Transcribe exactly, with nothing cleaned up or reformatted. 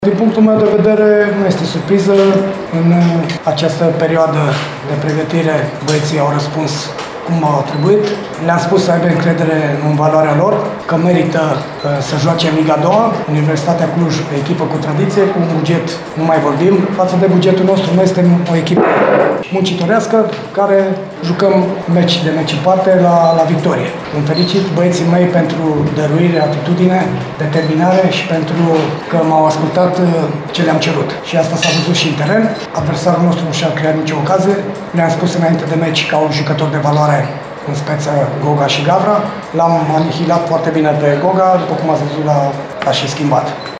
Din punctul meu de vedere, nu este surpriză. În această perioadă de pregătire, băieții au răspuns cum au trebuit. Le-am spus să aibă încredere în valoarea lor, că merită să joace în Liga a doua. Universitatea Cluj, o echipă cu tradiție, cu un buget, nu mai vorbim. Față de bugetul nostru, noi suntem o echipă muncitorească, care jucăm meci de meci în parte la, la victorie. Îmi felicit băieții mei pentru dăruire, atitudine, determinare și pentru că m-au ascultat ce le-am cerut. Și asta s-a văzut și în teren. Adversarul nostru nu și-a creat nicio ocazie. Le-am spus înainte de meci ca un jucător de valoare, în speță Goga și Gavra. L-am anihilat foarte bine pe Goga, după cum ați văzut, l-a și schimbat.